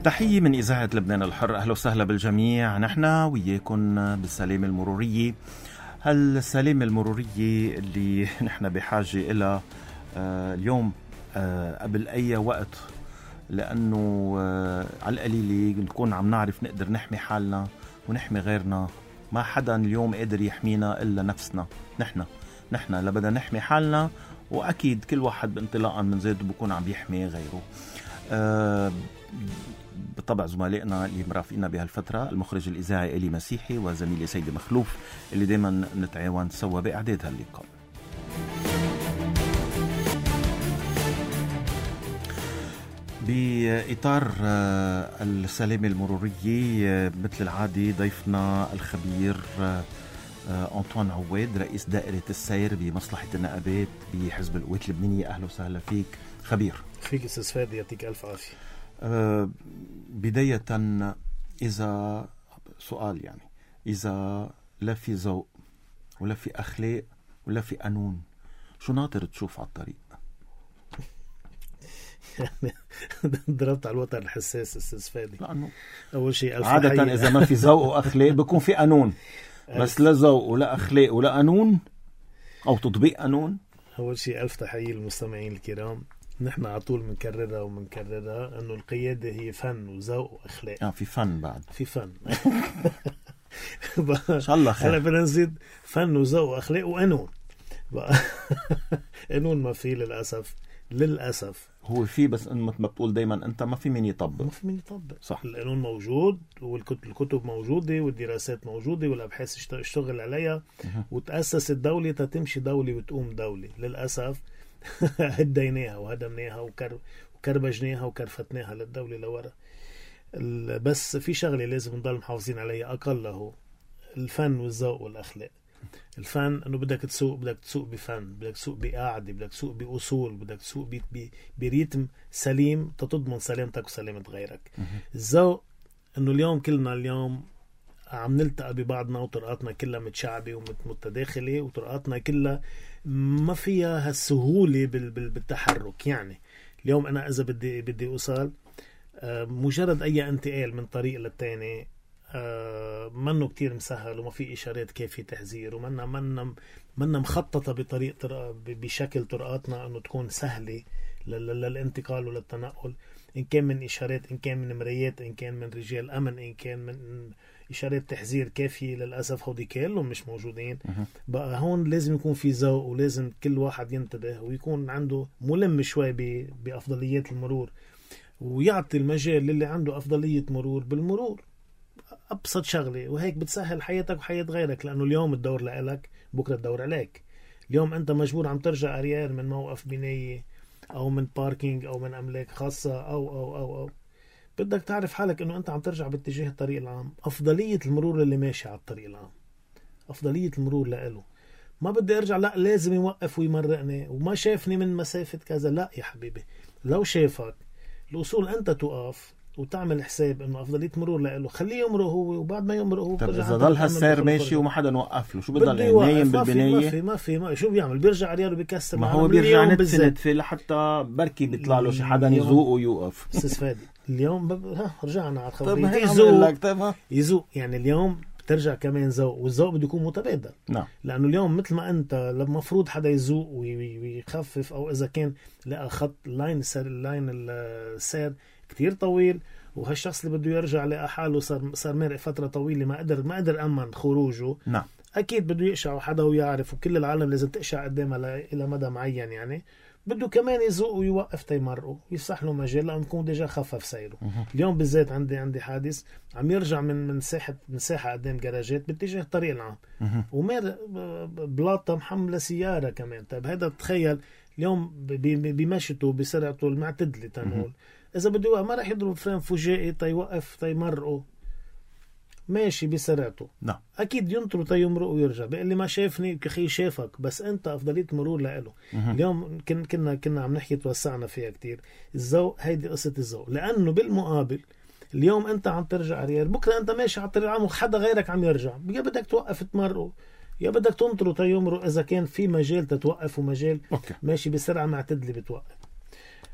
تحية من إذاعة لبنان الحر. أهلا وسهلا بالجميع. نحن وياكم بالسلامة المرورية، هالسلامة المرورية اللي نحن بحاجة إلى اليوم قبل أي وقت، لأنه على القليلة نكون عم نعرف نقدر نحمي حالنا ونحمي غيرنا. ما حدا اليوم قادر يحمينا إلا نفسنا. نحن لبدا نحمي حالنا، وأكيد كل واحد بانطلاقا من ذاته بيكون عم يحمي غيره. بالطبع زملائنا اللي مرافقنا بهالفترة، المخرج الإذاعي إلي مسيحي وزميلي سيدي مخلوف، اللي دايما نتعاون سوا بإعداد هاللقاء. بإطار السلامة المرورية مثل العادة ضيفنا الخبير أنطوان عواد، رئيس دائرة السير بمصلحة النقابات بحزب القوات اللبنانية. أهلا وسهلا فيك خبير. فيك أستاذ فادي، يعطيك ألف عافية. بداية إذا سؤال، يعني إذا لا في ذوق ولا في أخلاق ولا في قانون، شو ناطر تشوف على الطريق؟ يعني ضربت على الوتر الحساس أستاذ فادي. لأنه أول شيء عادة إذا ما في ذوق وأخلاق بيكون في قانون، بس لا ذوق ولا أخلاق ولا قانون أو تطبيق قانون. أول شيء ألف تحية للمستمعين الكرام. نحن على طول منكررها أنه القيادة هي فن وذوق وأخلاق. في فن بعد، في فن إن شاء الله خير. هلا بدنا نزيد فن وذوق وأخلاق وقانون. قانون ما في للأسف هو في، بس مثل ما بتقول دايما أنت ما في مين يطبق. صح. القانون موجود والكتب موجودة والدراسات موجودة والأبحاث اشتغل عليها وتأسس الدولة تتمشي دولة وتقوم دولة. للأسف هديناها وهدمناها وكربجناها وكرفتناها للدولة لورا. بس في شغلة لازم نضل محافظين عليها أقله، الفن والذوق والأخلاق. الفن انه بدك تسوق بفن، بدك تسوق بقاعدة، بدك تسوق بأصول، بدك تسوق بريتم سليم تضمن سلامتك وسلامة غيرك. الذوق انه اليوم كلنا عم نلتقى ببعضنا وطرقاتنا كلها متشعبة ومتداخلة، وطرقاتنا كلها ما فيها هالسهولة بالتحرك. يعني اليوم انا اذا بدي اوصل مجرد اي انتقال من طريق للتاني منه كتير مسهل، وما في إشارات كافية تحذير، ومنا مخططة بشكل طرقاتنا أنه تكون سهلة للانتقال وللتنقل، إن كان من إشارات، إن كان من مرايات، إن كان من رجال أمن، إن كان من إشارات تحذير كافية. للأسف هودي كلهم مش موجودين. بقى هون لازم يكون في ذوق، ولازم كل واحد ينتبه ويكون عنده ملم شوي بأفضليات المرور، ويعطي المجال للي عنده أفضلية مرور بالمرور. أبسط شغلة، وهيك بتسهل حياتك وحياة غيرك، لأنه اليوم الدور لك، بكرة الدور عليك. اليوم أنت مجبور عم ترجع أريار من موقف بناية أو من باركينج أو من أملاك خاصة أو بدك تعرف حالك أنه أنت عم ترجع باتجاه الطريق العام. أفضلية المرور اللي ماشي على الطريق العام، أفضلية المرور لأله. ما بدي أرجع لا لازم يوقف ويمرقني وما شافني من مسافة كذا. لا يا حبيبي، لو شافك الأصول أنت توقف وتعمل حساب انه افضليه مرور له، خليه يمرق هو، وبعد ما يمرق هو طب اذا ضل هالسير ماشي وما حدا نوقف له، شو بضل نايم بالبنايه؟ ما في شو بيعمل؟ بيرجع رياله بكسر. ما هو بيرجع نتفلت في لحتى بركي بيطلع له شي حدا يزوق ويوقف. استاذ فادي اليوم رجعنا على الخبريه. يزوق يعني اليوم بترجع كمان ذوق، والذوق بده يكون متبادل. نعم. لانه اليوم مثل ما انت المفروض حدا يزوق ويخفف، او اذا كان لقى خط لاين السير كتير طويل وهالشخص اللي بده يرجع لقى حاله صار مرق فترة طويلة ما قدر أمن خروجه. نعم. أكيد بده يقشع حدا ويعرف، وكل العالم لازم تقشع قدامها إلى مدى معين. يعني بده كمان يزوق ويوقف تيمرقه ويفتح له مجال لأنه يكون ديجا خفف سيره. اليوم بالذات عندي حادث عم يرجع من ساحة قدام جراجات باتجاه الطريق العام، ومرق بلاطة محملة سيارة كمان. طيب هذا تخيل اليوم بمشيته بسرعته المعتدلة تنقول، إذا بده يوقف ما راح يضرب فريم فجائي تيوقف تيمرقه، ماشي بسرعته. نعم. أكيد ينطر تيمرقه ويرجع. بقى اللي ما شافني كخي شافك، بس أنت أفضلية مرور لإله. اليوم كنا عم نحكي توسعنا فيها كتير. الذوق هيدي قصة الذوق، لأنه بالمقابل اليوم أنت عم ترجع ريال، بكرة أنت ماشي على الطريق العام وحدا غيرك عم يرجع، يا بدك توقف تمرقه يا بدك تنطره تيمرق، إذا كان في مجال تتوقف ومجال ماشي بسرعة معتدلة بتوقف.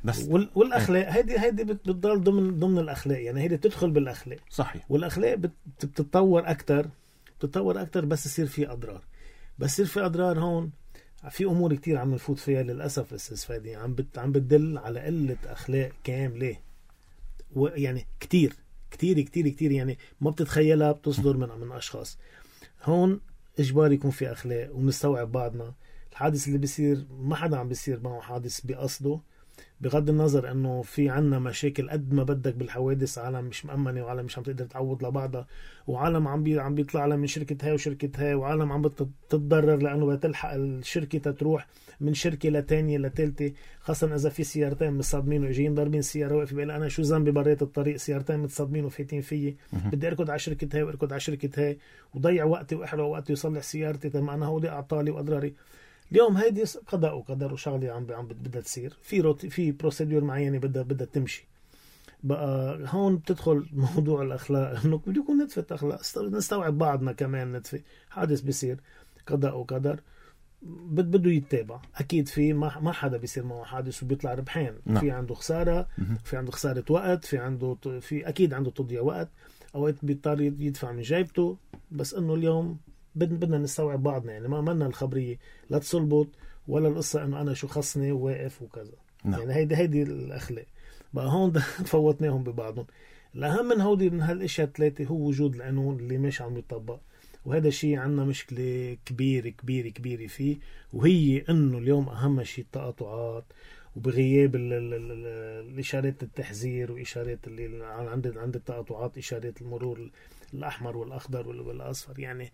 بس والاخلاق هيدي بتضل ضمن الاخلاق، يعني هيدي بتدخل بالاخلاق. صحيح. والاخلاق بتتطور اكثر بس يصير في اضرار هون. في امور كتير عم نفوت فيها للاسف استاذ عم بتدل على قله اخلاق كامله، ويعني كتير كتير كتير كتير، يعني ما بتتخيلها بتصدر من اشخاص. هون اجباري يكون في اخلاق ونستوعب بعضنا. الحادث اللي بيصير ما حدا عم بيصير معه حادث بقصده، بغض النظر انه في عنا مشاكل قد ما بدك بالحوادث، عالم مش مأمنة وعالم مش عم تقدر تعوض لبعضها، وعالم عم بيطلع لها من شركة هاي وشركة هاي، وعالم عم بتتضرر لانه بتلحق الشركة تروح من شركة لتانية لتالتة، خاصة اذا في سيارتين متصادمين وجايين ضاربين سيارة واقفة، بقول انا شو ذنبي بريت الطريق، سيارتين متصادمين وفايتين فيي، بدي اركض على شركة هاي واركض على شركة هاي وضيع وقتي واحرق وقتي وصلح سيارتي، طيب انا هودي اعطالي واضراري. اليوم هيدي قضاء وقدر وشغله عم بدها تصير في بروسيدور معينه بدها تمشي. بقى هون بتدخل موضوع الاخلاق، انه بده يكون نتفه اخلاق، نستوعب بعضنا كمان نتفه. حادث بيصير قضاء وقدر بده يتابع اكيد. في ما حدا بيصير معه حادث وبيطلع ربحان. في عنده خساره، في عنده خساره وقت، في اكيد عنده تضييع وقت، اوقات بيضطر يدفع من جيبته. بس انه اليوم بدنا نستوعب بعضنا، يعني ما منا الخبرية لا تصلبط ولا القصة انه انا شو خصني وواقف وكذا. يعني هيدي الاخلاق. بقى هون فوتناهم ببعضهم. الاهم من هالاشياء الثلاثة هو وجود القانون اللي مش عم يطبق، وهذا الشيء عنا مشكلة كبيرة فيه، وهي انه اليوم اهم شيء التقاطعات، وبغياب الاشارات التحذير واشارات اللي عند التقاطعات، اشارات المرور الاحمر والاخضر والاصفر. يعني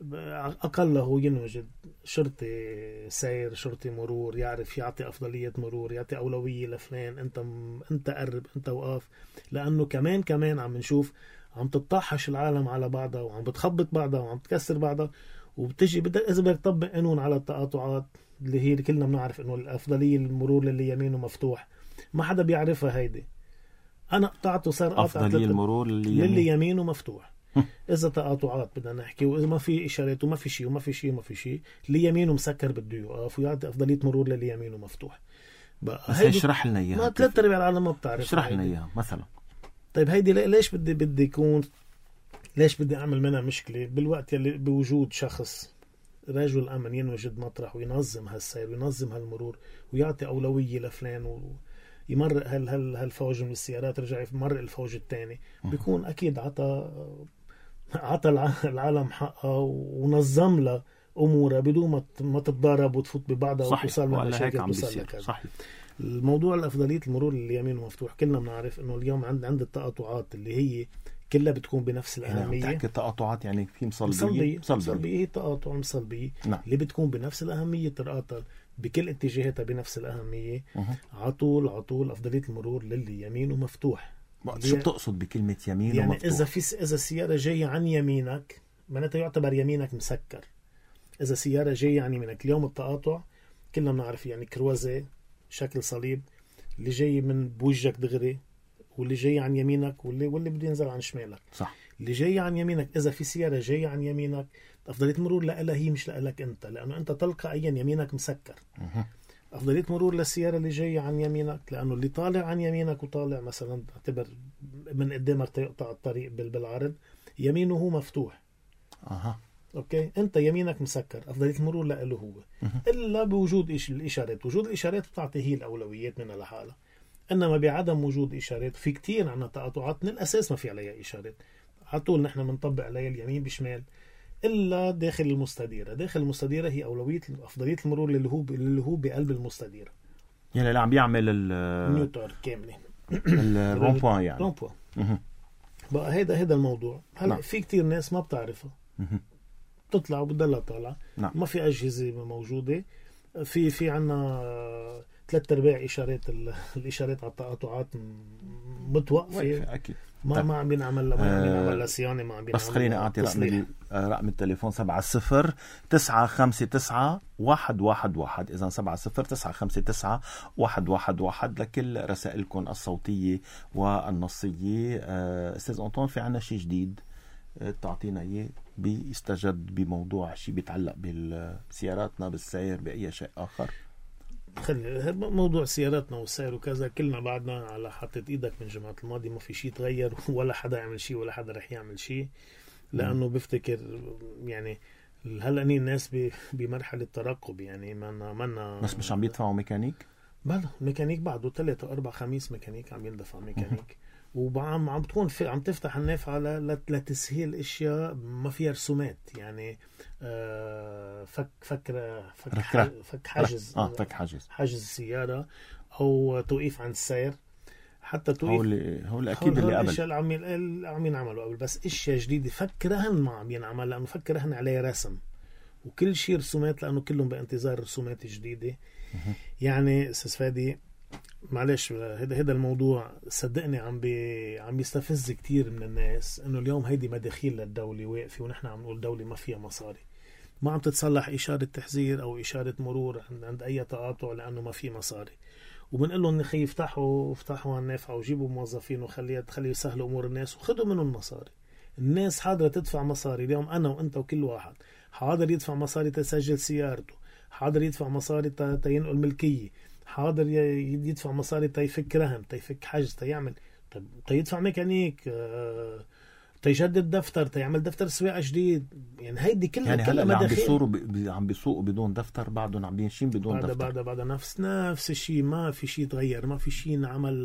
أقله ينوجد شرطي سير، شرطي مرور يعرف يعطي أفضلية مرور، يعطي أولوية لفلان، أنت قرب، أنت وقف. لأنه كمان عم نشوف عم تتطحش العالم على بعضها، وعم بتخبط بعضها، وعم تكسر بعضها، وبتجي إذا بدك تطبق قانون على التقاطعات اللي هي كلنا بنعرف إنه الأفضلية المرور للي يمينه مفتوح، ما حدا بيعرفها هيدي. أنا قطعته صار قاطع أفضلية المرور للي يمينه مفتوح. إذا تقاطعات بدنا نحكي، وإذا ما في إشارات وما في شيء اللي يمينه مسكر بده يوقف ويعطي أفضلية مرور للي يمينه مفتوح. بس اشرح لنا إياها. ما 3/4 العالم ما بتعرف. اشرح لنا إياها مثلا. طيب هيدي ليش بدي يكون، ليش بدي أعمل منها مشكلة بالوقت يلي بوجود شخص رجل أمن ينوجد مطرح وينظم هالسير وينظم هالمرور ويعطي أولوية لفلان ويمرق هالفوج من السيارات، رجع يمرق الفوج الثاني، بيكون أكيد عطى العالم حقها ونظم لها امورها بدون ما تتضارب وتفوت ببعضها وتوصل لمشاكل توصل لك. صحيح. الموضوع الافضليه المرور اللي يمينه مفتوح، كلنا بنعرف انه اليوم عند التقاطعات اللي هي كلها بتكون بنفس الاهميه. يعني تحكي تقاطعات يعني في مصلبيه هي تقاطع مصلبيه. نعم. اللي بتكون بنفس الاهميه، ترقاطها بكل اتجاهاتها بنفس الاهميه. على طول افضليه المرور للي يمينه مفتوح. شو بتقصد بكلمة يمين يعني ومفتوح؟ إذا السيارة جاية عن يمينك معناتها يعتبر يمينك مسكر. إذا سيارة جاية عن يمينك، اليوم التقاطع كلنا بنعرف يعني كروزة شكل صليب، اللي جاي من بوجهك دغري، واللي جاي عن يمينك، واللي بده ينزل عن شمالك. صح. اللي جاي عن يمينك، إذا في سيارة جاية عن يمينك، أفضلية مرور لها هي مش لك أنت، لأنه أنت تلقائيا يمينك مسكر. أفضلية مرور للسيارة اللي جاية عن يمينك، لأنه اللي طالع عن يمينك وطالع مثلا اعتبر من قدامك تقطع الطريق بالعرض، يمينه هو مفتوح. أوكي، أنت يمينك مسكر، أفضلية المرور له هو. إلا بوجود الإشارات. وجود الإشارات بتعطي هي الأولويات منها لحالها. إنما بعدم وجود إشارات، في كتير عنا تقاطعات من الأساس ما في عليها إشارات، على طول نحن بنطبق عليها اليمين بشمال، إلا داخل المستديرة. داخل المستديرة هي أفضلية المرور اللي هو بقلب المستديرة، يعني اللي عم بيعمل النيوتر كاملة الرومبوان يعني. رومبوان. بقى هيدا الموضوع. هلا نعم. في كتير ناس ما بتعرفها، بتطلع وبتضلها طالعة. نعم. ما في أجهزة موجودة. في عنا 3/4 الإشارات على التقاطعات متوقفة. أكيد. ما عم بينعمل لها صيانة، ما عم بينعمل. بس خليني أعطي رقم التليفون 70-959-111. إذا 70-959-111 لكل رسائلكم الصوتية والنصية. أستاذ أنطون، في عنا شيء جديد تعطينا إياه بيستجد بموضوع شيء بيتعلق بالسياراتنا، بالسير، بأي شيء آخر؟ خلي موضوع سياراتنا والسير وكذا كلنا بعدنا على حطة ايدك من جمعة الماضي، ما في شيء تغير ولا حدا يعمل شيء ولا حدا رح يعمل شيء، لأنه بفتكر يعني هلا الناس بمرحلة ترقب، يعني منا بس مش عم بيدفعوا ميكانيك؟ بلا ميكانيك بعده 3 4 5 ميكانيك عم يندفع ميكانيك، وعم بتكون عم تفتح النافعة لتسهيل اشياء ما فيها رسومات، يعني فك حاجز فك حاجز السيارة او توقيف عن السير، حتى توقيف هو اكيد اللي قبل الاشياء اللي عم ينعملوا قبل، بس اشياء جديدة فك رهن ما عم ينعمل، لانه فك رهن عليه رسم وكل شيء رسومات، لانه كلهم بانتظار رسومات جديدة. يعني استاذ فادي معلش هذا الموضوع صدقني عم يستفز كتير من الناس، انه اليوم هيدي مداخيل للدولة واقفة ونحن عم نقول دولة ما فيها مصاري، ما عم تتصلح إشارة تحذير أو إشارة مرور عند أي تقاطع لأنه ما في مصاري، وبنقول لهم نخي افتحوا النافعة وجيبوا موظفين وخليه يسهلوا أمور الناس وخذوا منهم مصاري. الناس حاضرة تدفع مصاري اليوم، أنا وأنت وكل واحد حاضر يدفع مصاري تسجل سيارته، حاضر يدفع مصاري تينقل ملكية، حاضر يدفع مصاري تيفك رهن تيفك حجز تيعمل تيدفع ميكانيك تيجدد دفتر تيعمل دفتر سواقة جديد. يعني هيدي كلها يعني هلا عم بيسوقوا بدون دفتر، بعدهم عم بيمشين بدون دفتر، بعد نفس الشيء، ما في شيء تغير، ما في شيء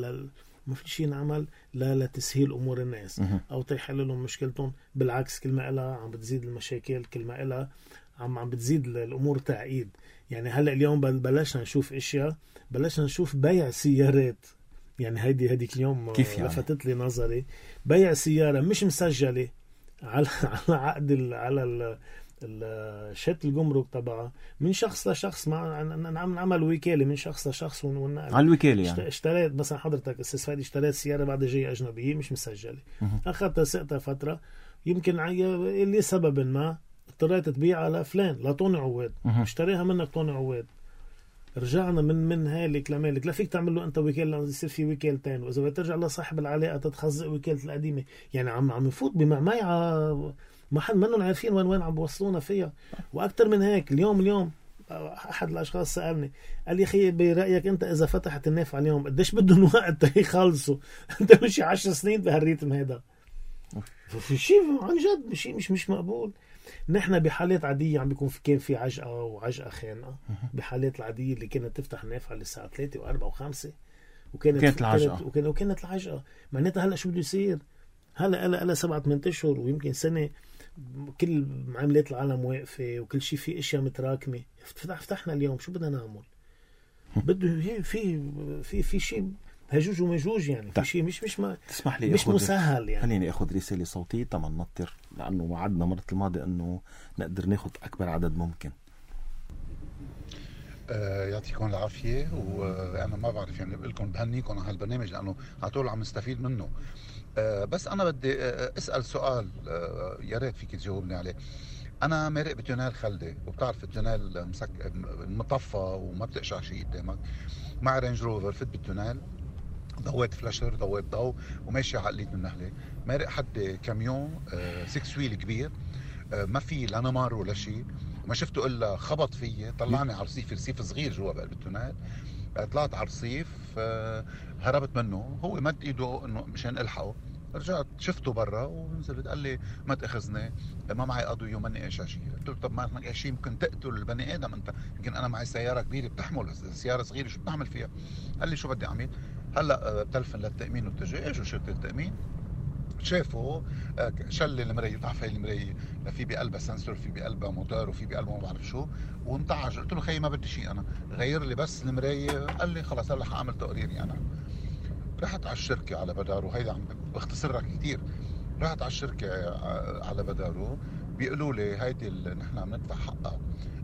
نعمل لتسهيل امور الناس او تيحل لهم مشكلتهم، بالعكس كل ما إلها عم بتزيد المشاكل، كل ما إلها عم بتزيد الامور تعقيد. يعني هلا اليوم بلشنا نشوف اشياء، بلشنا نشوف بيع سيارات، يعني هيديك اليوم كيف يعني؟ لفتت لي نظري، بيع سيارة مش مسجلة على عقد على شهادة الجمرك تبعها من شخص لشخص، نعمل وكالة من شخص لشخص على الوكالة. يعني اشتريت مثلا حضرتك استاذ فادي اشتريت سيارة بعد جاية أجنبية مش مسجلة، أخذتها سقتها فترة، يمكن اللي سبب ما اضطريت تبيعها لفلان لطوني عواد، اشتريها منك طوني عواد، رجعنا من هالك لمالك، لا فيك تعمل له انت وكاله، يصير في وكاله ثاني، واذا بدك ترجع لصاحب العلاقه تتخزق وكاله القديمه. يعني عم يفوت بمعمعة ما حد منهم عارفين وين عم بوصلونا فيها. واكثر من هيك اليوم احد الاشخاص سالني قال لي اخي برايك انت اذا فتحت النافعه اليوم قديش بدهم وقت يخلصوا؟ انت مش 10 سنين بهالريتم هذا، في شيء عن جد شيء مش مقبول. نحن بحالات عادية عم بيكون كان في عجقة خانقة، بحالات العادية اللي كانت تفتح النافعة للساعة 3 و4 و5 وكانت العجقة. معناتها هلأ شو بده يصير؟ هلأ 7-8 أشهر ويمكن سنة كل معاملات العالم واقفة وكل شيء في اشياء متراكمة. فتحنا اليوم شو بدنا نعمل؟ بده في شيء هجوج ومجوج، يعني في شيء مش ما تسمح لي مش مسهل. يعني خليني اخذ رسالة صوتية تمام نطر، لانه وعدنا مرة الماضي انه نقدر ناخذ اكبر عدد ممكن. يعطيكم العافية، وأنا ما بعرف يعني بقول لكم بهنيكم على هالبرنامج لأنه على طول عم نستفيد منه. بس أنا بدي أسأل سؤال، يا ريت فيك تجاوبني عليه. أنا مارق بتونيل خلدي، وبتعرف التونيل مطفى وما بتقشع شيء قدامك، مع رينج روفر فت بالتونيل، ضويت فلاشر ضويت ضوء وماشي على قليل من النهلة، مارق حد كاميون 6 ويل كبير، ما في لا نمر ولا شيء، ما شفته الا خبط فيي، طلعني على رصيف صغير جوا بقلب التونيل، طلعت على الرصيف، هربت منه، هو مد ايده انه مشان الحقه، رجعت شفته برا ونزلت، قال لي ما تاخذني ما معي قضيه وماني قاشع شيء. قلت له طب ما معك شيء ممكن تقتل البني ادم انت، يمكن انا معي سياره كبيره بتحمل، سياره صغيره شو بتعمل فيها؟ قال لي شو بدي اعمل؟ هلا بتلفن للتامين والتجهيز وشرطه التامين، شافوا شل المرايه، بتعرف هي المرايه في بقلبها سنسور، في بقلبها موتور، وفي بقلبها ما بعرف شو، وانتعج. قلت له خيي ما بدي شيء، انا غير لي بس المرايه. قال لي خلص هلا حاعمل تقريري. انا رحت على الشركه على بدارو، هيدا عم بختصرها كثير، رحت على الشركه على بدارو، بيقولوا لي هيدي نحن عم ندفع حقها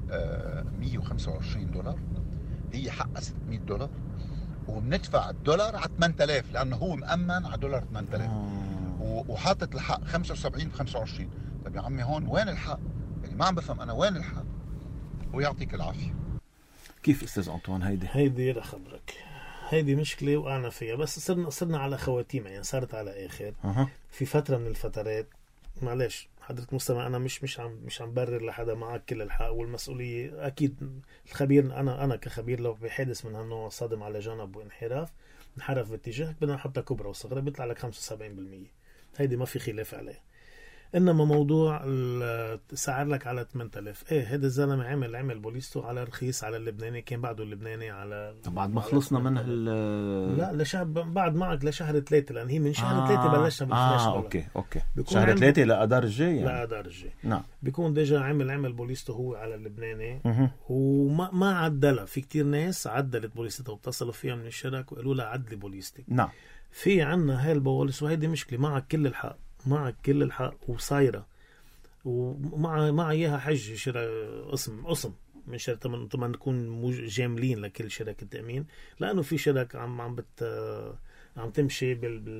$125، هي حقها $600، وبندفع الدولار على 8000 لانه هو مأمن على دولار 8000 وحاطط الحق 75 ب 25. طيب يا عمي هون وين الحق؟ يعني ما عم بفهم انا وين الحق. ويعطيك العافيه. كيف استاذ انطوان هيدي لخبرك، هيدي مشكله وقعنا فيها، بس صرنا على خواتيمها، يعني صارت على اخر. في فتره من الفترات معلش حضرتك مستمع، انا مش عم برر لحدا، معك كل الحق والمسؤوليه اكيد. الخبير انا كخبير لو بحادث من هالنوع صادم على جنب انحرف باتجاهك، بدنا نحطها كبرى وصغرى بيطلع لك 75%، هيدي ما في خلاف عليها. انما موضوع سعر لك على 8000، هذا الزلمه عمل بوليستو على رخيص على اللبناني، كان بعده اللبناني على بعد ما خلصنا من لا لشهر بعد معك لشهر 3، لان هي من شهر 3 بلشنا بالفلاش. اوكي شهر 3 لأدار الجاي يعني. لأدار الجاي نعم. بيكون ديجا عمل بوليستو هو على اللبناني وما عدلها. في كتير ناس عدلت بوليستها واتصلوا فيها من الشرك وقالوا لها عدلي بوليستك. نعم. في عنا هاي البوليس، وهيدي مشكلة. معك كل الحق وصايرة، ومع اياها حج قسم من شركة طبعا نكون جاملين لكل شركة تأمين، لأنه في شركة عم تمشي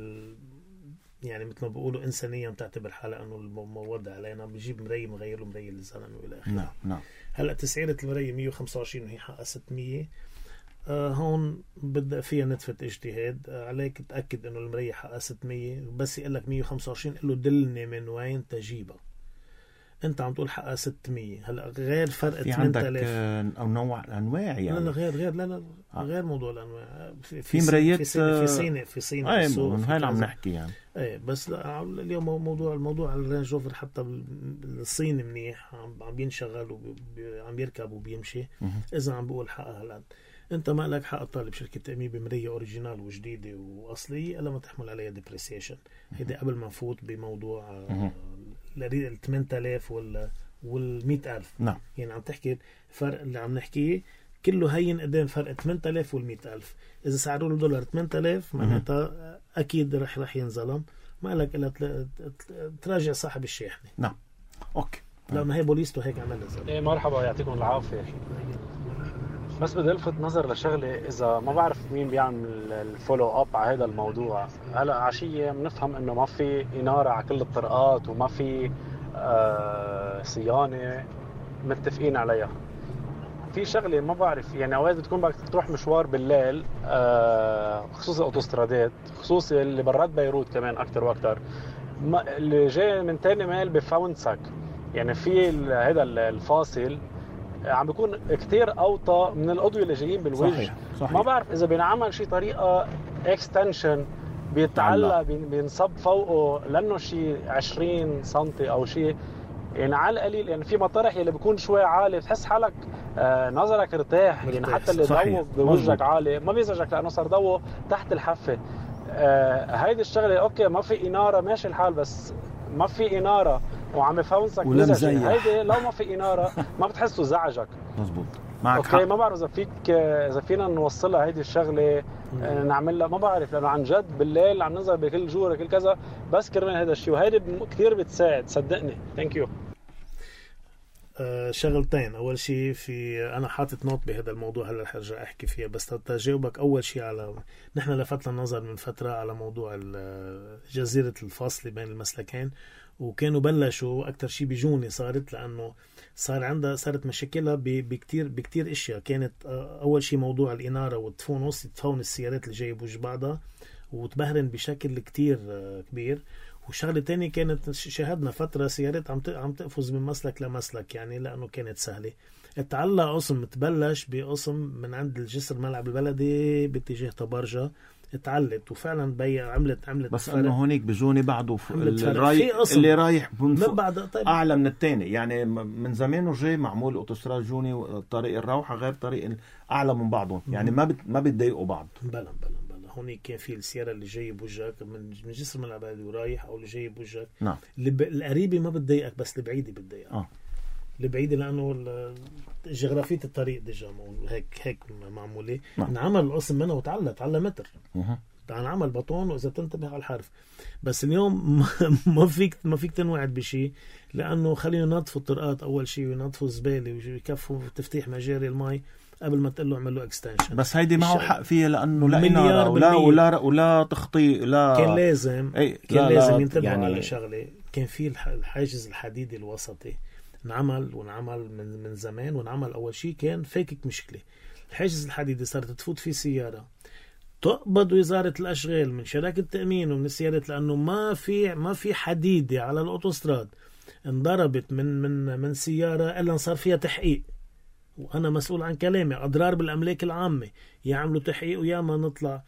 يعني مثل ما بيقولوا إنسانية، بتعتبر حالها أنه الموضع علينا، بيجيب مراية مغير له مراية للزلمة وإلى آخره. نعم. هلا تسعيرة المراية 125 وهي حقها 600. هون بدأ فيها نتفة اجتهاد. عليك تأكد انه المراية حقها 600، بس يقول لك 125 قل له دلني من وين تجيبها. انت عم تقول حقها 600. هلا غير فرق 8000 او نوع انواع يعني. لا غير غير موضوع الانواع. في مرايات في صيني هاي اللي عم نحكي يعني. بس لا اليوم الموضوع الرينج روفر حتى الصيني منيح، عم ينشغل وعم يركب وبيمشي. اذا عم بقول حقها هلا انت ما لك حق تطالب شركه تامين بمرايه اوريجينال وجديده واصليه الا ما تحمل عليها ديبريسيشن. هيدا قبل ما نفوت بموضوع ال 8000 وال 100000. نعم. يعني عم تحكي فرق اللي عم نحكيه كله هين قدام فرق 8000 وال 100000. اذا سعره له دولار 8000 معناتها اكيد رح ينظلم. ما لك الا تراجع صاحب الشاحنه. نعم. اوكي. لانه هي بوليستو هيك عملها زلمه. مرحبا، يعطيكم العافيه. بس بدي الفت نظر لشغله، اذا ما بعرف مين بيعمل الفولو اب على هذا الموضوع. هلا عشيه بنفهم انه ما في اناره على كل الطرقات وما في صيانه متفقين عليها. في شغله ما بعرف، يعني اوقات بتكون بدك تروح مشوار بالليل، خصوصي الاوتوسترادات، خصوصي اللي برات بيروت كمان اكثر واكثر، اللي جاي من تاني ميل بفاونسك، يعني في هذا الفاصل عم بيكون كتير أوطى من الأضوية اللي جايين بالوجه. صحيح. ما بعرف إذا بينعمل شي طريقة اكستنشن بيتعلق بينصب فوقه لأنه شي 20 سنتي أو شي، يعني على القليل. يعني في مطرح اللي بيكون شوي عالي بتحس حالك نظرك ارتاح، يعني حتى اللي ضوء بوجهك عالي ما بيزعجك لأنه صار ضوء تحت الحافة. هيدي الشغلة أوكي ما في إنارة ماشي الحال، بس ما في إنارة وعم يفونسك مزعج. هيدي لو ما في إنارة ما بتحسه زعجك. مزبوط معك اوكي حق. ما بعرف اذا فينا نوصلها هيدي الشغله، نعملها ما بعرف، لانه عن جد بالليل عم ننزل بكل جوره كل كذا، بس كرمال هذا الشيء، وهيدي كثير بتساعد صدقني. ثانك يو. شغلتين. اول شيء انا حاطط نوت بهذا الموضوع، هلا رح ارجع احكي فيها، بس تجاوبك اول شيء على نحن لفتنا النظر من فتره على موضوع جزيره الفاصله بين المسلكين، وكانوا بلشوا اكثر شيء بجوني صارت، لانه صارت مشاكلها بكتير اشياء. كانت اول شيء موضوع الاناره وتفون السيارات اللي جايه بوجه بعضها وتبهرن بشكل كتير كبير. وشغله تانية كانت شاهدنا فتره سيارات عم تقفز من مسلك لمسلك، يعني لانه كانت سهله. تعلق قسم تبلش بقسم من عند الجسر ملعب البلدي باتجاه طبرجة، اتعلت وفعلا عملت بس انه هونيك بجوني بعده اللي رايح طيب. اعلى من الثاني، يعني من زمان وجاي معمول اوتوستراد جوني طريق الروحه غير طريق اعلى من بعضهم، يعني ما بتضايقوا بعض. بلا هونيك كان في السياره اللي جاي بوجهك من جسر ملعب البلدي ورايح، او اللي جاي بوجهك. نعم. القريبه ما بتضايقك، بس البعيده بتضايقك. البعيدة لأنه جغرافية الطريق ديجا هيك معمولة. انعمل القسم منها وتعلى متر. انعمل بطون، وإذا تنتبه على الحرف. بس اليوم ما فيك تنوعد بشيء، لأنه خلينا ننظفوا الطرقات أول شيء، وينظفوا الزبالة ويكفوا تفتيح مجاري الماء قبل ما تقول له اعمل له اكستنشن. بس هيدي معه حق فيها، لأنه لا إنارة ولا تخطيط. كان لازم ينتبهوا يعني على شغلة. كان في الحاجز الحديدي الوسطي نعمل من زمان، ونعمل أول شيء كان فاكك مشكلة. الحاجز الحديدي صارت تفوت فيه سيارة تقبض وزارة الأشغال من شركة التأمين ومن السيارات، لأنه ما في حديدة على الأوتوستراد انضربت من سيارة إلا صار فيها تحقيق، وأنا مسؤول عن كلامي، أضرار بالأملاك العامة، يعملوا تحقيق وياما نطلع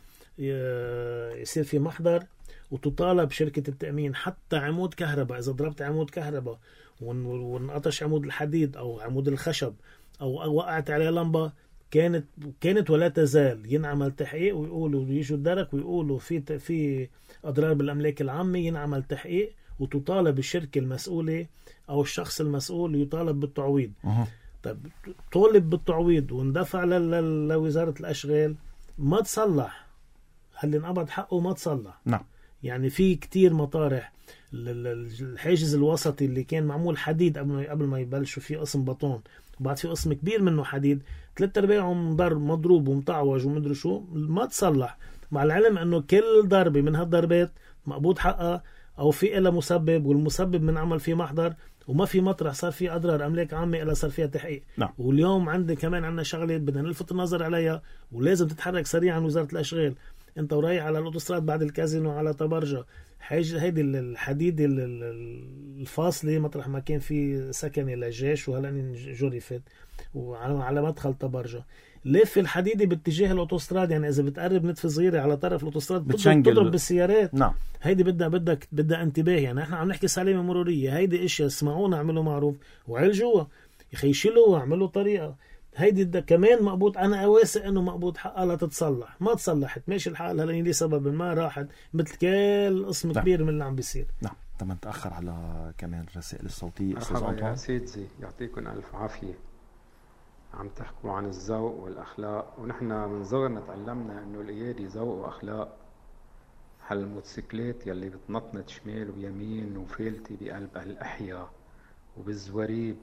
يصير في محضر وتطالب شركة التأمين حتى عمود كهرباء. إذا ضربت عمود كهرباء وانقطش عمود الحديد أو عمود الخشب أو وقعت عليه لمبة، كانت ولا تزال ينعمل تحقيق ويقولوا يجوا الدرك ويقولوا في أضرار بالأملاك العامة، ينعمل تحقيق وتطالب الشركة المسؤولة أو الشخص المسؤول يطالب بالتعويض. طيب طالب بالتعويض واندفع لوزارة الأشغال، ما تصلح اللي انقبض حقه، ما تصلح. نعم. يعني في كتير مطارح الحاجز الوسطي اللي كان معمول حديد قبل ما يبلشوا فيه قسم بطون، وبعد فيه قسم كبير منه حديد، 3/4 مضروب ومطعوج ومدري شو، ما تصلح. مع العلم انه كل ضربة من هالضربات مقبوض حقها او في إلها مسبب، والمسبب من عمل فيه محضر، وما في مطرح صار فيه أضرار أملاك عامة إلا صار فيها تحقيق. نعم. واليوم كمان عندنا شغلة بدنا نلفت النظر عليها ولازم تتحرك سريعا وزارة الأشغال. انت ورايح على الأوتوستراد بعد الكازينو على طبرجة، هيدي الحديد الفاصلة مطرح ما كان في سكنة للجيش وهلأ جرفت، وعلى مدخل طبرجة لف الحديدة باتجاه الأوتوستراد. يعني إذا بتقرب نتفة صغيرة على طرف الأوتوستراد بتضرب بالسيارات. نعم. هيدي بدها انتباه. يعني احنا عم نحكي سلامة مرورية، هيدي اشياء اسمعونا، اعملوا معروف وعالجوها، يخيشلوا واعملوا طريقة. هيدي كمان مقبوض، انا واثق انه مقبوض حقها لا تتصلح، ما تصلحت ماشي الحال هلا لسبب ما راحت مثل كل قسم كبير من اللي عم بيصير. نعم. تم تأخر على كمان الرسائل الصوتية. مرحبا يا سيدي، يعطيكم ألف عافية. عم تحكوا عن الذوق والأخلاق، ونحن من صغرنا تعلمنا إنه القيادة ذوق وأخلاق. هالموتوسيكلات يلي بتنطنط شمال ويمين وفيلتي بقلب الأحياء وبالزوريب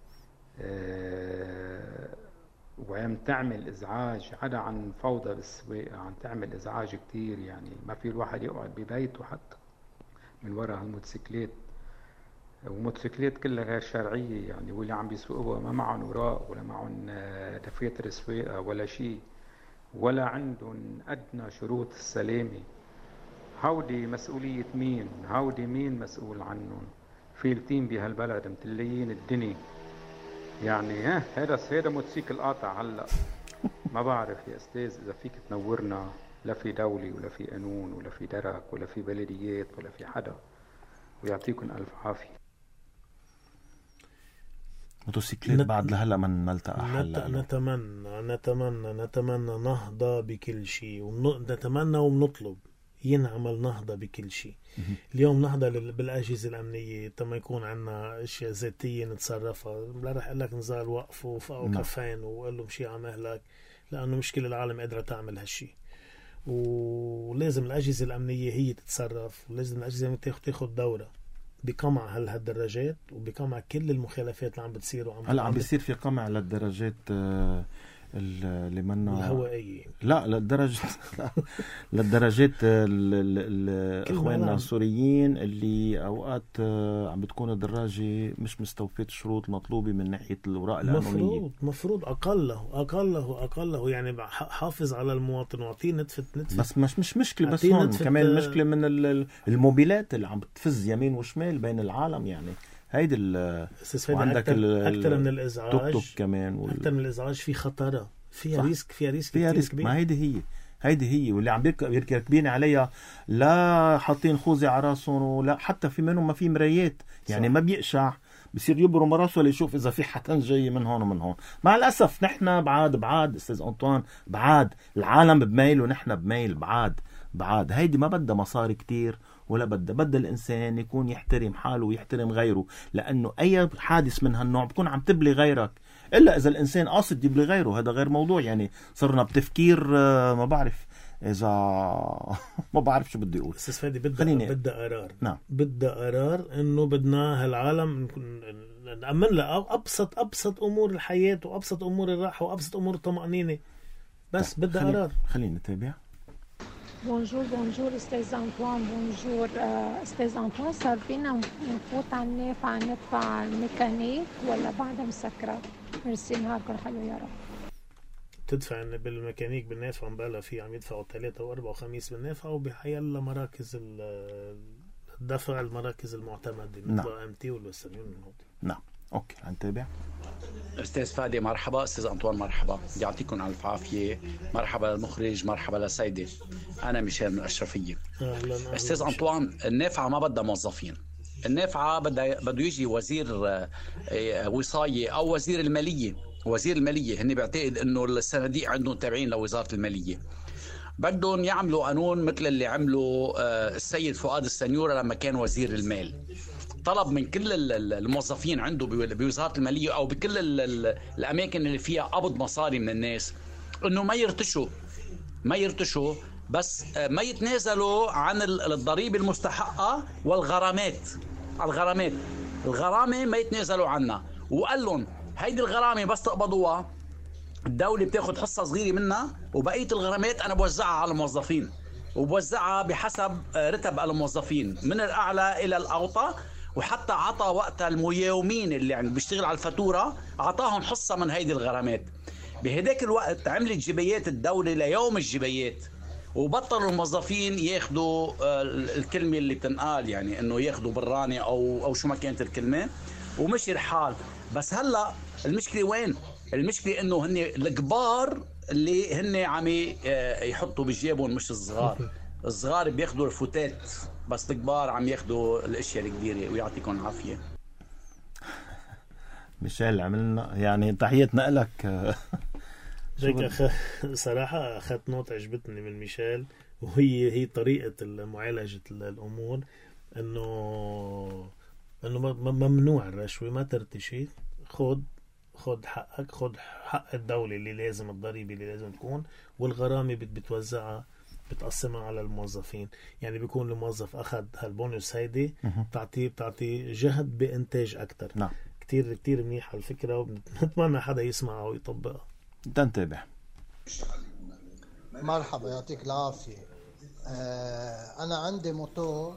وعم تعمل إزعاج، عدا عن فوضى بالسواقة، عم تعمل إزعاج كتير. يعني ما في الواحد يقعد ببيته حتى من وراء هالموتوسيكلات، وموتوسيكلات كلها غير شرعية. يعني واللي عم بيسوقوها ما معهم اوراق ولا معهم دفاتر سواقة ولا شيء، ولا عندهم أدنى شروط السلامة. هودي مسؤولية مين؟ هودي مين مسؤول عنهم؟ فيلتين بهالبلد متليين الدنيا. يعني هذا موتوسيكل قاطع هلا. ما بعرف يا أستاذ إذا فيك تنورنا، لا في دولة ولا في قانون ولا في درك ولا في بلديات ولا في حدا، ويعطيكم ألف عافية. موتوسيكلات بعد لهلا من نلتقى حل. نتمنى نهضة بكل شيء، ونتمنى وبنطلب ينعمل نهضة بكل شيء. اليوم نهضة بالأجهزة الأمنية، تما يكون عنا أشياء ذاتية نتصرفها. لا رح أقول لك نزال وقف وفقوا كفين وقال له مشي على مهلك، لأنه مشكلة العالم قادرة تعمل هالشي. ولازم الأجهزة الأمنية هي تتصرف، ولازم الأجهزة الأمنية تاخد دورة بقمع هالدراجات وبقمع كل المخالفات اللي عم بتصير. هلا عم بيصير في قمع للدراجات اللي منا الهوائية، لا للدراجات اخواننا السوريين اللي اوقات عم بتكون الدراجة مش مستوفية الشروط المطلوبة من ناحية الأوراق القانونية. مفروض أقله يعني حافظ على المواطن وعطيه نتفة. بس مش مشكلة، بس هون كمان مشكلة من الموبيلات اللي عم بتفز يمين وشمال بين العالم. يعني هيدي وعندك أكثر من الإزعاج توك كمان أكثر من الإزعاج، في خطرة، فيها ريسك كبير. ما هيدي هي واللي عم بيركبين عليها، لا حاطين خوذة على راسهم، ولا حتى في منهم ما في مرايات. يعني صح. ما بيقشع، بصير يبرم راسه ليشوف إذا في حتى جاي من هون ومن هون. مع الأسف نحن بعاد أستاذ أنطوان، بعاد العالم بميل ونحن بميل بعاد. هيدي ما بدها مصاري كتير، ولا بدها الإنسان يكون يحترم حاله ويحترم غيره، لأنه أي حادث من هالنوع بكون عم تبلي غيرك، إلا إذا الإنسان قاصد يبلي غيره، هذا غير موضوع. يعني صرنا بتفكير ما بعرف إذا ما بعرف شو بدي أقول. أستاذ فادي بدها قرار. نعم. بدها قرار إنه بدنا هالعالم نأمن له أبسط أمور الحياة وأبسط أمور الراحة وأبسط أمور الطمأنينة، بس بدها قرار. خلينا نتابع. بونجور استاذ أنطوان. بونجور استاذ أنطوان، صار فينا نفوت على النافعة ندفع الميكانيك ولا بعدها مسكرة؟ ميرسي، نهاركم حلو يا رب. تدفع بالميكانيك بالنافعة، مبالغ فيه، عم يدفعوا 3 و4 و5 بالنافعة، وبحيلا مراكز دفع المراكز المعتمدة مثل AMT والويسترن يونيون. نعم اوكي هنتابع. استاذ فادي مرحبا، استاذ انطوان مرحبا، يعطيكم الف عافيه. مرحبا للمخرج، مرحبا لسيدي. انا ميشيل من الاشرفيه. استاذ انطوان، النافعه ما بدها موظفين، النافعه بده يجي وزير وصايه او وزير الماليه. وزير الماليه هن بيعتقد انه الصناديق عندهم تابعين لوزاره الماليه، بدهم يعملوا قانون مثل اللي عمله السيد فؤاد السنيورة لما كان وزير المال. طلب من كل الموظفين عنده بوزارة المالية أو بكل الأماكن اللي فيها قبض مصاري من الناس إنه ما يرتشوا بس ما يتنازلوا عن الضريبة المستحقة والغرامات. الغرامة ما يتنازلوا عنها، وقال لهم هيدي الغرامة بس تقبضوها الدولة بتاخد حصة صغيرة منها، وبقية الغرامات أنا بوزعها على الموظفين، وبوزعها بحسب رتب الموظفين من الأعلى إلى الأوطى. وحتى عطى وقتها الميومين اللي يعني بيشتغل على الفاتورة عطاهم حصة من هيدي الغرامات. بهداك الوقت عملت جبايات الدولة ليوم الجبايات، وبطلوا الموظفين ياخدوا الكلمة اللي بتنقال يعني إنه ياخدوا براني أو شو ما كانت الكلمة، ومشي الحال. بس هلأ المشكلة وين؟ المشكلة إنه هن الكبار اللي هن عم يحطوا بجيبهم، مش الصغار بياخدوا الفوتات، بس الكبار عم ياخدوا الاشياء الكبيرة. ويعطيكم العافية. ميشيل عملنا يعني تحياتنا لك. صراحة أخذت نوت عجبتني من ميشيل، وهي طريقة معالجة الأمور، إنه ممنوع الرشوة، ما ترتشي، خد حقك، خد حق الدولة اللي لازم، الضريبة اللي لازم تكون، والغرامة بتوزعها بتقسمها على الموظفين. يعني بيكون الموظف أخذ هالبونus هيدي بتعطي جهد بإنتاج أكتر. نعم. كتير كتير منيحة الفكرة، ونتمنى حدا يسمعها ويطبقها. تنتبه. مرحبا، يعطيك العافية. أنا عندي موتور،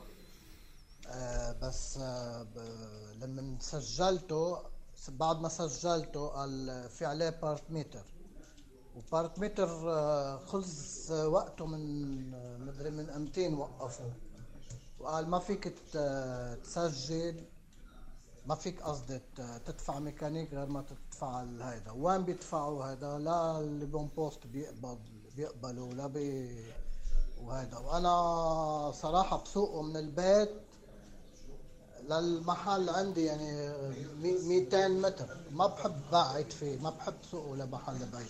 بس لما سجلته، بعد ما سجلته قال في عليه بارت ميتر، وبارت ميتر خلص وقته من أمتين وقفوا، وقال ما فيك تسجل، ما فيك قصدي تدفع ميكانيك غير ما تدفع هيدا. وين بيدفعوا هيدا؟ لا اللي بوست بيقبلوا لا وهيدا. وانا صراحة بسوقه من البيت للمحل عندي يعني 200 متر، ما بحب بعد فيه، ما بحب سوقه لمحل بعيد.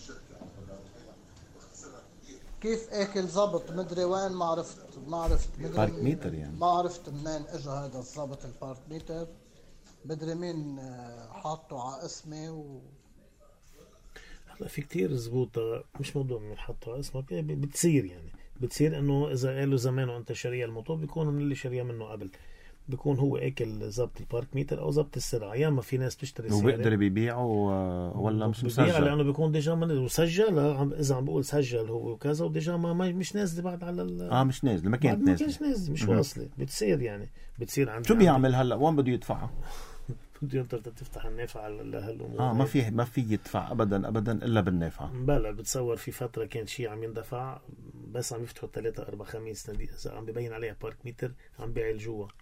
كيف اكل زبط مدري وين، ما عرفت بارك ميتر يعني ما عرفت منين اجى هذا الزبط البارك ميتر، مدري مين حاطه على اسمي هلا في كتير زبوطة، مش موضوع انه حطوا على اسمك، بتصير انه اذا قالوا زمان وانت شاريه الموتور بيكون من اللي شاريه منه قبل، بيكون هو اكل ضبط البارك ميتر او ضبط السرعه. ياما في ناس بتشتري سياره وبيقدر بيبيعوا ولا مش مسجل، لانه بيكون ديجا مسجل. اذا عم بقول سجل هو وكذا، وديجا ما مش نازله بعد على مش نازله، ما كانت نازله، مش واصله. بتصير عند شو بيعمل هلا؟ وين بده يدفعها؟ بده انت تفتح النافعه لهالامور. ما في يدفع ابدا الا بالنافعه. بلا بتصور في فتره كان شيء عم يندفع، بس عم يفتحوا 3 4 5 صناديق، عم ببين عليها بارك ميتر، عم بيعيل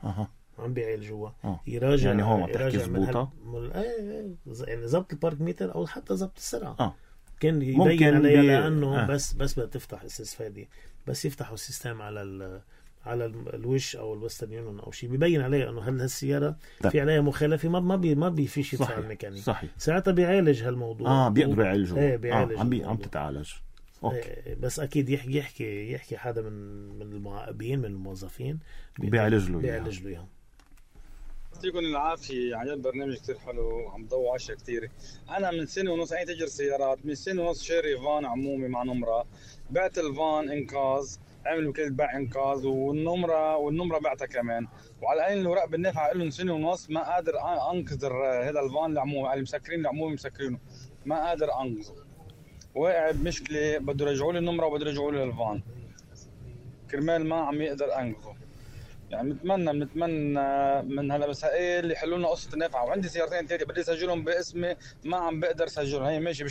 جوا يراجع. يعني هو ما بتحكي زبوطه، يعني ضبط البارك ميتر او حتى ضبط السرعه كان يبين عليها، لانه بس بدها تفتح استفادي، بس يفتحوا السيستم على الوش او الويسترن يونيون او شيء، بيبين عليه انه هالسياره في عليها مخالفه، ما فيش يدفع الميكانيك. صحيح. ساعتها بيعالج هالموضوع. بيقدروا يعالجوه. عم تتعالج. بس اكيد يحكي حدا من المعاقبين، من الموظفين، بيعالج له اياها. يعطيكم العافية. عن جد برنامج كتير حلو وعم ضوي أشياء كتير. أنا من سنة ونص أنا تاجر سيارات، من سنة ونص شاري فان عمومي مع نمرة، بعت الفان إنقاذ، عمل وكالة بيع إنقاذ، والنمرة بعتها كمان، وعلى قليل الوراق بالنافعة قال لهم سنة ونص ما قادر أنقذ هذا الفان العمومي، اللي مسكرين العمومي مسكرينه، ما قادر أنقذه، واقع بمشكلة، بده يرجعوا لي النمرة وبده يرجعوا لي الفان، كرمال ما عم يقدر أنقذه. يعني بنتمنى من هلا مسائل يحلوا لنا قصه النافعه. وعندي سيارتين 3 بدي اسجلهم باسمي، ما عم بقدر اسجلهم. هي ماشي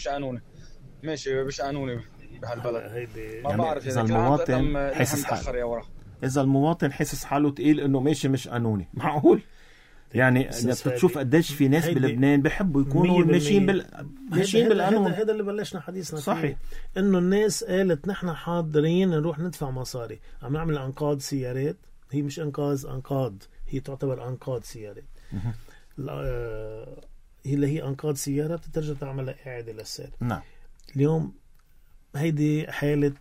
بش قانوني بهالبلد. ما بعرف اذا المواطن حاسس متاخر يا ورا. اذا المواطن حاسس حاله تقيل انه ماشي مش قانوني، معقول؟ يعني تشوف قديش في ناس بلبنان بيحبوا يكونوا ماشيين بالقانون. هذا اللي بلشنا حديثنا صحيح فيه، انه الناس قالت نحن حاضرين نروح ندفع مصاري، عم نعمل انقاض سيارات، هي مش انقاض، هي تعتبر انقاض سيارات. هي اللي هي انقاض سيارة بترجع تعملها إعادة للسير. نعم. اليوم هيدي حالة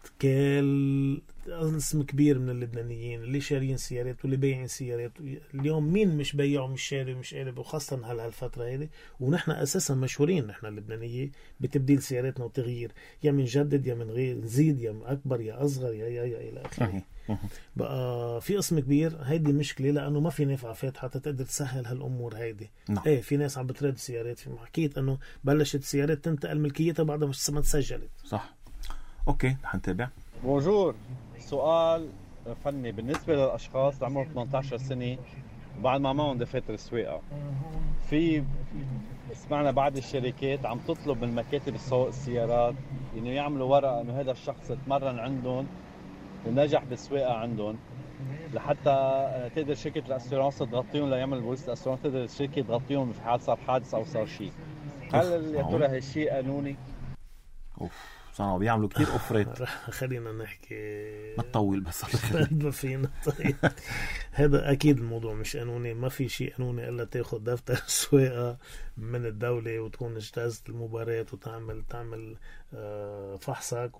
قسم كبير من اللبنانيين اللي شارين سيارات واللي بايعين سيارات. اليوم مين مش بيع ومش شاري ومش قالب، وخاصة هالفترة هيدي، ونحن أساسا مشهورين نحن اللبنانيين بتبديل سياراتنا وتغيير، يا من جدد يا من غير، نزيد يا من أكبر يا أصغر يا إلى آخره. بقى في قسم كبير، هيدي مشكلة لأنه ما في نافعة فاتحة تقدر تسهل هالأمور هيدي. ايه في ناس عم بترد سيارات، في حكيت أنه بلشت سيارات تنتقل ملكيتها بعد ما تسجلت. صح. أوكي حنتابع. بونجور. سؤال فني بالنسبة للأشخاص اللي عمرهم 18 سنة بعد ما معهم دفاتر السواقة. في سمعنا بعض الشركات عم تطلب من مكاتب سوق السيارات إنه يعملوا ورقة إنه هذا الشخص اتمرن عندهم ونجح بالسواقة عندهم، لحتى تقدر شركة الأسيرانس تغطيهم، ليعمل بوليس الأسيرانس تقدر الشركة تغطيهم في حال صار حادث أو صار شيء. هل يا ترى هالشيء قانوني؟ صاروا بيعملوا كتير أوفرات. خلينا نحكي ما تطول بس ما فينا. طيب هذا أكيد الموضوع مش قانوني، ما في شيء قانوني إلا تاخد دفتر سواقة من الدولة وتكون اجتازت المباراة وتعمل فحصك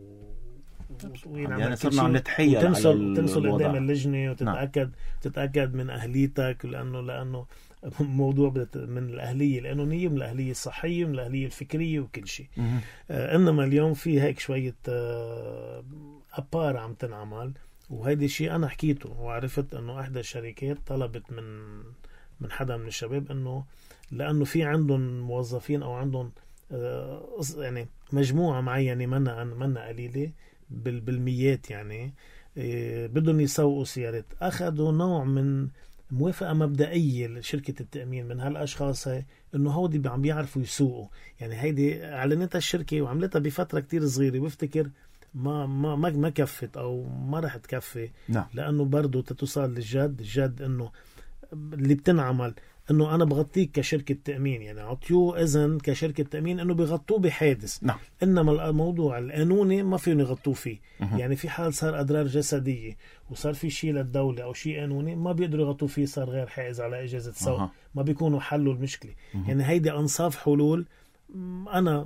يعني صرنا عم نتحيل تنسل قدام اللجنة وتتأكد من أهليتك، لأنه موضوع من الأهلية القانونية، من الأهلية الصحية، من الأهلية الفكرية وكل شيء. إنما اليوم في هيك شوية أبار عم تنعمل، وهيدا الشيء أنا حكيته وعرفت أنه إحدى الشركات طلبت من حدا من الشباب أنه لأنه في عندهم موظفين أو عندهم يعني مجموعة معينة منا قليلة بالميات، يعني بدهم يسوقوا سيارات، أخذوا نوع من موافقة مبدئية لشركة التأمين من هالأشخاص إنه هودي عم بيعرفوا يسوقوا. يعني هيدي أعلنتها الشركة وعملتها بفترة كتير صغيرة، بفتكر ما كفت أو ما رح تكفي. نعم. لأنه برضو تتصال للجد إنه اللي بتنعمل إنه أنا بغطيك كشركة تأمين، يعني عطيوه إذن كشركة تأمين إنه بيغطوه بحادث. نعم. إنما الموضوع القانوني ما فيهم يغطوه فيه. يعني في حال صار أضرار جسدية وصار في شيء للدولة أو شيء قانوني ما بيقدروا يغطوه فيه، صار غير حائز على إجازة سوق، ما بيكونوا حلوا المشكلة. يعني هيدي أنصاف حلول. أنا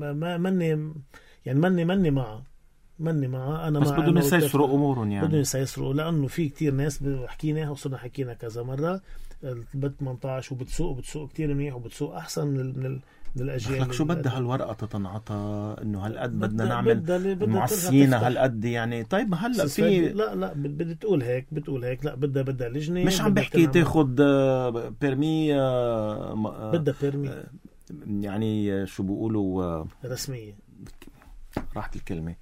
ماني معه أنا، بس بدهم يسيسروا أمورهم، يعني بدهم يسيسروا، لأنه في كتير ناس حكيناها وصرنا حكينا كذا مرة بت 18 وبتسوق كتير منيح وبتسوق أحسن من الأجيال. شو بدها هالورقة تتنعطى إنه هالقد بدنا نعمل معصينا هالقد، يعني طيب هلا في لا بدي تقول هيك لا بدها لجنة، مش عم بحكي تاخد بيرمي بدها بيرمي، يعني شو بيقولوا رسمية، راحت الكلمة،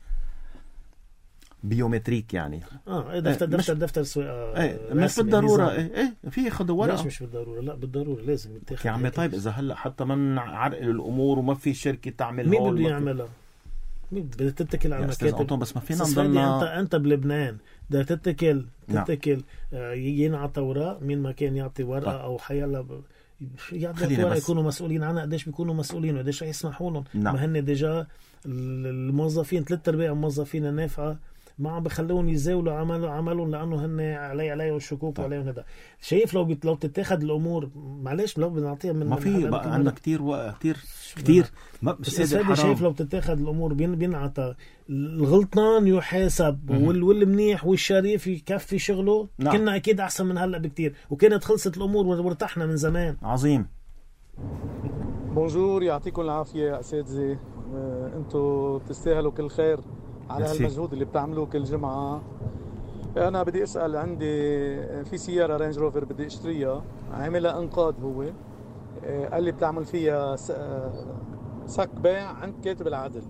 بيومتريك يعني. دفتر سواقة. مش بالضرورة. في ياخذوا ورقة. مش بالضرورة، لا بالضرورة لازم يتاخد. يا عمي طيب إذا هلا حتى من عرقل الأمور وما في شركة تعمل مين بده يعملها؟ مين بدها تتكل على المكاتب؟ بس ما فينا نضلنا. أنت بلبنان بدها تتكل ينعطى ورق، مين ما كان يعطي ورقة أو حيلا يعطي ورقة يكونوا مسؤولين عنها. قديش بيكونوا مسؤولين وقديش يسمحوا لهم؟ ما هن ديجا الموظفين 3/4 الموظفين النافعة ما عم بخلون يزاولوا عملهم لأنه هن عليهم الشكوك وعليهم هذا. شايف لو تتاخد الأمور، معلش لو بنعطيها من ما في بقى عندنا كتير بس شايف لو تتاخد الأمور بينعطى الغلطان يحاسب والمنيح والشريف يكفي شغله. نعم. كنا أكيد أحسن من هلأ بكتير وكانت خلصت الأمور وارتحنا من زمان. عظيم. بونجور، يعطيكم العافية يا أساتذة، أنتوا تستاهلوا كل خير على هالمجهود اللي بتعملوه كل جمعة. أنا بدي أسأل، عندي في سيارة رينج روفر بدي أشتريها، عاملها إنقاذ، هو قال لي بتعمل فيها سك بيع عند كاتب العدل،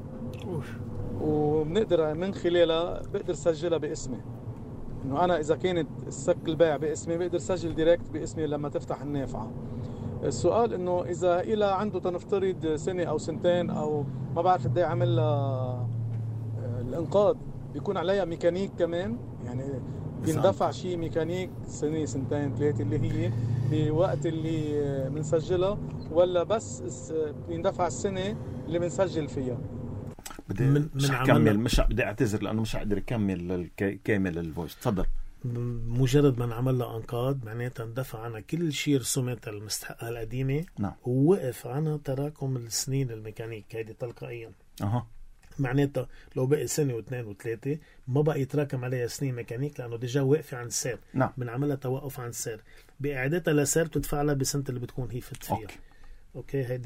وبنقدر من خلالها بقدر سجلها باسمي، إنه أنا إذا كانت السك البيع باسمي بقدر سجل ديركت باسمي لما تفتح النافعة. السؤال إنه إذا إلى عنده تنفترض سنة أو سنتين أو ما بعرف قد ايه عمل الإنقاذ، بيكون عليها ميكانيك كمان، يعني بيندفع شيء ميكانيك سنة سنتين 3 اللي هي بوقت اللي بنسجلها، ولا بس بيندفع السنة اللي بنسجل فيها؟ بدي أكمل، مش بدي أعتذر لأنه مش هقدر أكمل كامل الفويس. تفضل. مجرد ما نعمل لها انقاض معناتها اندفع عنها كل شيء رسوماتها المستحقة القديمة. نعم. ووقف عنها تراكم السنين الميكانيك هيدي تلقائيا. معناتها لو بقي سنة واثنين وثلاثة ما بقى يتراكم عليها سنين ميكانيك لأنه ديجا واقفة عن السير. نعم. بنعملها توقف عن السير، بإعادتها لسير بتدفع لها بسنة اللي بتكون هي فت فيها. أوكي هيدي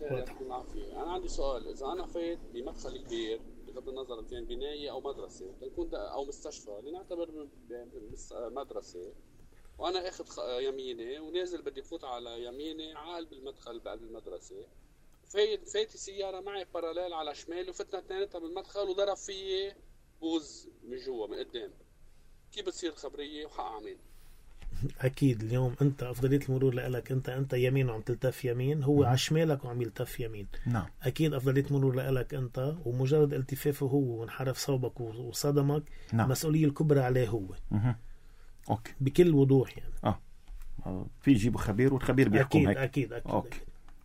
أنا عندي سؤال. إذا أنا فايت بمدخل كبير بغض النظر كان بناية أو مدرسة تكون أو مستشفى لنعتبر مدرسة، وأنا أخذ يميني ونازل بدي فوت على يميني عال بالمدخل بقلب المدرسة، فايت سيارة معي باراليل على شمال وفتنا اثنيناتها بالمدخل وضرب فيي بوز من جوا من قدام، كيف بتصير خبرية وحق عمين؟ أكيد اليوم أنت أفضلية المرور لك أنت يمين وعم تلتف يمين، هو على شمالك وعم يلتف يمين. نعم. أكيد أفضلية المرور لك أنت، ومجرد التفافه هو وانحرف صوبك وصدمك. نعم. المسؤولية الكبرى عليه هو. أوكي. بكل وضوح يعني. في يجيبوا خبير والخبير بيحكم هيك. أكيد. أوكي.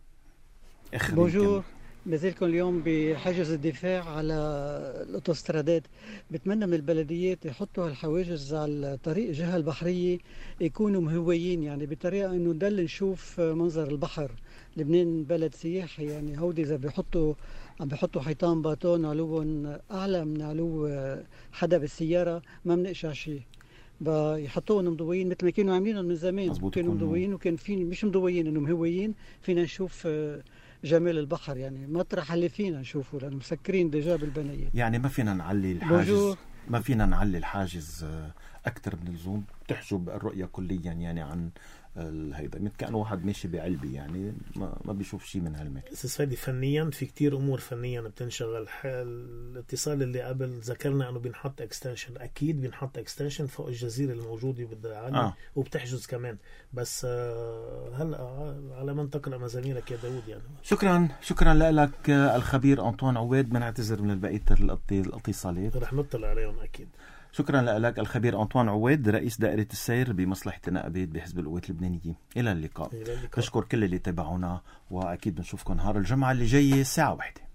بونجور، بزيلكم اليوم بحجز الدفاع على الأوتوسترادات. بتمنى من البلديات يحطوا هالحواجز على الطريق الجهة البحرية يكونوا مهويين، يعني بطريقة إنه ندل نشوف منظر البحر. لبنان بلد سياحي، يعني هودي إذا عم بيحطوا حيطان باطون علوهم أعلى من علو حدا بالسيارة ما بنقشع شيء. بيحطوهم مضويين مثل ما كانوا عاملينهم من زمان. كانوا مضويين وكان في مش مضويين إنه مهويين، فينا نشوف جمال البحر، يعني مطرح اللي فينا نشوفه لأنه مسكرين ديجا بالبنايات. يعني ما فينا نعلي الحاجز. ما فينا نعلي الحاجز أكتر من اللزوم، تحجب الرؤية كليا يعني عن هيدا، مثل كأنه واحد ماشي بعلبي يعني ما بيشوف شيء من هالمكان. استاذ فنيا في كتير امور فنيا بتنشغل. الاتصال اللي قبل ذكرنا انه بنحط اكستنشن، اكيد بنحط اكستنشن فوق الجزيره الموجوده بالعالم وبتحجز كمان، بس هلا على من تقرا مزاميرك يا داود يعني. شكرا لك الخبير أنطوان عويد. بنعتذر من بقيه الاتصالات، رح نطلع عليهم اكيد. شكرا لك الخبير أنطوان عويد، رئيس دائرة السير بمصلحة النقابات بحزب القوات اللبنانية. إلى اللقاء. بشكر كل اللي تابعونا، وأكيد بنشوفكم نهار الجمعة اللي جاي الساعة 1.